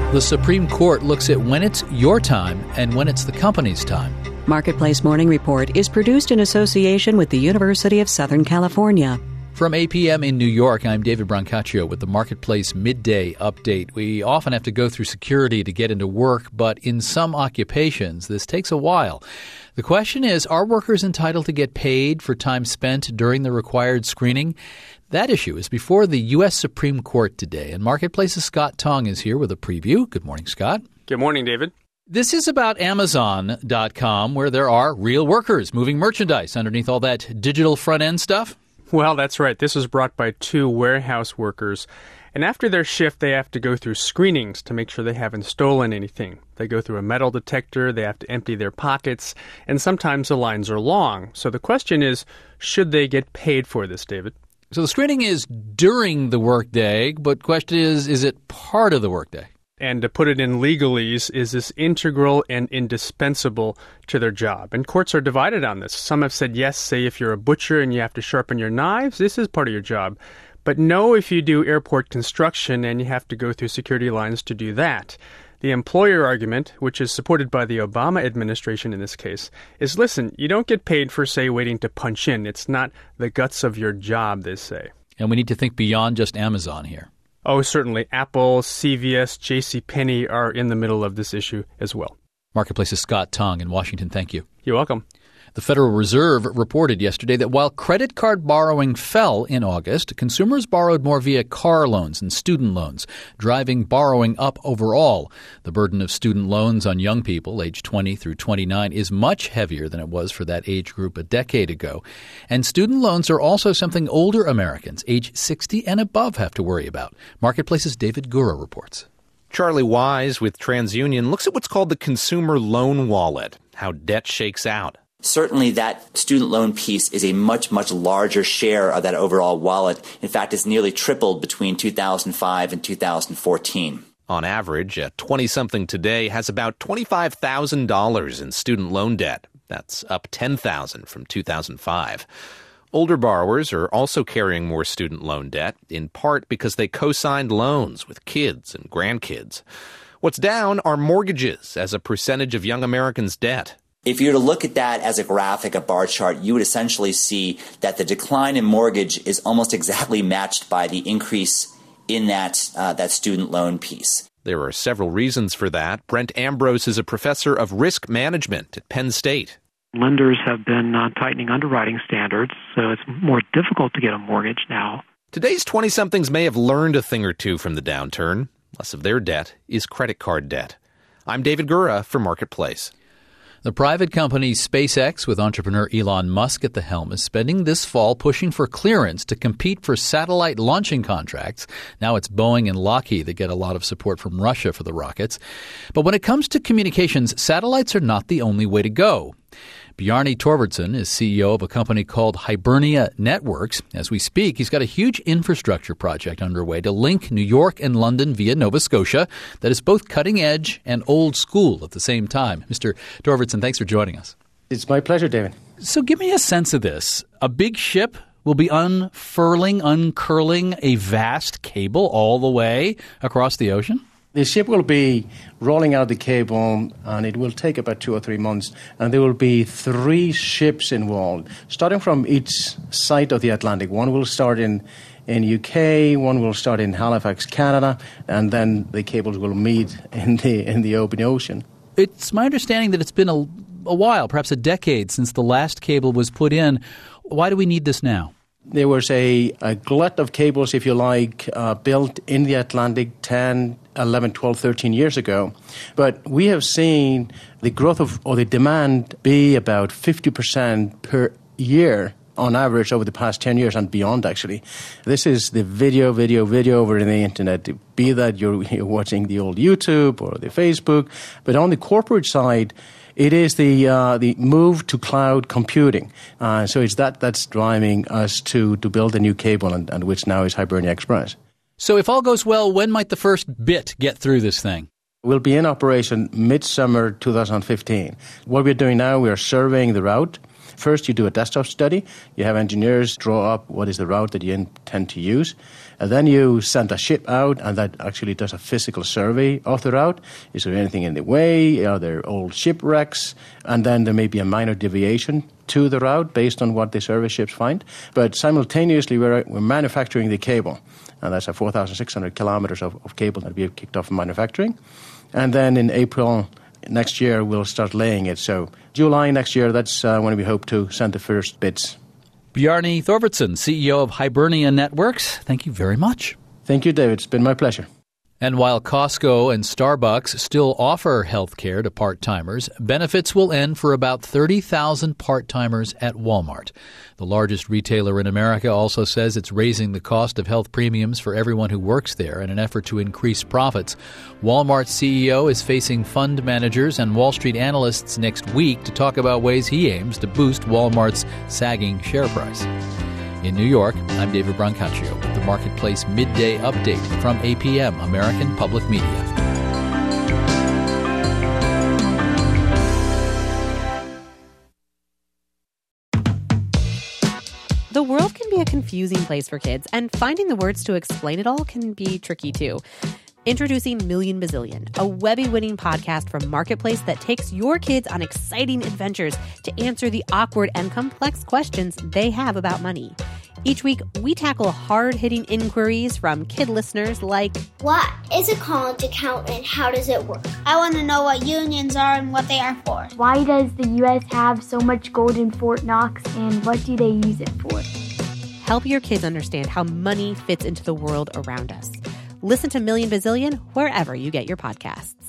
The Supreme Court looks at when it's your time and when it's the company's time. Marketplace Morning Report is produced in association with the University of Southern California. From 8 p.m. in New York, I'm David Brancaccio with the Marketplace Midday Update. We often have to go through security to get into work, but in some occupations, this takes a while. The question is, are workers entitled to get paid for time spent during the required screening? That issue is before the U.S. Supreme Court today, and Marketplace's Scott Tong is here with a preview. Good morning, Scott. Good morning, David. This is about Amazon.com, where there are real workers moving merchandise underneath all that digital front-end stuff. Well, that's right. This was brought by two warehouse workers. And after their shift, they have to go through screenings to make sure they haven't stolen anything. They go through a metal detector, they have to empty their pockets, and sometimes the lines are long. So the question is, should they get paid for this, David? So the screening is during the workday, but question is it part of the workday? And to put it in legalese, is this integral and indispensable to their job? And courts are divided on this. Some have said yes, say if you're a butcher and you have to sharpen your knives, this is part of your job. But no if you do airport construction and you have to go through security lines to do that. The employer argument, which is supported by the Obama administration in this case, is listen, you don't get paid for, say, waiting to punch in. It's not the guts of your job, they say. And we need to think beyond just Amazon here. Oh, certainly. Apple, CVS, JCPenney are in the middle of this issue as well. Marketplace's Scott Tong in Washington. Thank you. You're welcome. The Federal Reserve reported yesterday that while credit card borrowing fell in August, consumers borrowed more via car loans and student loans, driving borrowing up overall. The burden of student loans on young people, age 20 through 29, is much heavier than it was for that age group a decade ago. And student loans are also something older Americans, age 60 and above, have to worry about. Marketplace's David Gura reports. Charlie Wise with TransUnion looks at what's called the consumer loan wallet, how debt shakes out. Certainly that student loan piece is a much, much larger share of that overall wallet. In fact, it's nearly tripled between 2005 and 2014. On average, a 20-something today has about $25,000 in student loan debt. That's up $10,000 from 2005. Older borrowers are also carrying more student loan debt, in part because they co-signed loans with kids and grandkids. What's down are mortgages as a percentage of young Americans' debt. If you were to look at that as a graphic, a bar chart, you would essentially see that the decline in mortgage is almost exactly matched by the increase in that student loan piece. There are several reasons for that. Brent Ambrose is a professor of risk management at Penn State. Lenders have been tightening underwriting standards, so it's more difficult to get a mortgage now. Today's 20-somethings may have learned a thing or two from the downturn. Less of their debt is credit card debt. I'm David Gura for Marketplace. The private company SpaceX, with entrepreneur Elon Musk at the helm, is spending this fall pushing for clearance to compete for satellite launching contracts. Now it's Boeing and Lockheed that get a lot of support from Russia for the rockets. But when it comes to communications, satellites are not the only way to go. Bjarne Torvaldsen is CEO of a company called Hibernia Networks. As we speak, he's got a huge infrastructure project underway to link New York and London via Nova Scotia that is both cutting edge and old school at the same time. Mr. Torvaldsen, thanks for joining us. It's my pleasure, David. So give me a sense of this. A big ship will be uncurling a vast cable all the way across the ocean? The ship will be rolling out the cable, and it will take about 2 or 3 months, and there will be 3 ships involved, starting from each side of the Atlantic. One will start in UK, one will start in Halifax, Canada, and then the cables will meet in the open ocean. It's my understanding that it's been a while, perhaps a decade, since the last cable was put in. Why do we need this now? There was a glut of cables, if you like, built in the Atlantic 10, 11, 12, 13 years ago. But we have seen the growth or the demand be about 50% per year on average over the past 10 years and beyond, actually. This is the video over the internet, be that you're watching the old YouTube or the Facebook. But on the corporate side, it is the move to cloud computing. So it's that's driving us to build a new cable, and which now is Hibernia Express. So if all goes well, when might the first bit get through this thing? We'll be in operation midsummer 2015. What we're doing now, we are surveying the route. First, you do a desktop study. You have engineers draw up what is the route that you intend to use. And then you send a ship out, and that actually does a physical survey of the route. Is there anything in the way? Are there old shipwrecks? And then there may be a minor deviation to the route based on what the survey ships find. But simultaneously, we're manufacturing the cable. And that's 4,600 kilometers of cable that we have kicked off manufacturing. And then in April next year, we'll start laying it. So July next year, that's when we hope to send the first bits. Bjarne Thorvardsson, CEO of Hibernia Networks, thank you very much. Thank you, David. It's been my pleasure. And while Costco and Starbucks still offer health care to part-timers, benefits will end for about 30,000 part-timers at Walmart. The largest retailer in America also says it's raising the cost of health premiums for everyone who works there in an effort to increase profits. Walmart's CEO is facing fund managers and Wall Street analysts next week to talk about ways he aims to boost Walmart's sagging share price. In New York, I'm David Brancaccio with the Marketplace Midday Update from APM, American Public Media. The world can be a confusing place for kids, and finding the words to explain it all can be tricky too. Introducing Million Bazillion, a Webby-winning podcast from Marketplace that takes your kids on exciting adventures to answer the awkward and complex questions they have about money. Each week, we tackle hard-hitting inquiries from kid listeners like, what is a college account and how does it work? I want to know what unions are and what they are for. Why does the U.S. have so much gold in Fort Knox and what do they use it for? Help your kids understand how money fits into the world around us. Listen to Million Bazillion wherever you get your podcasts.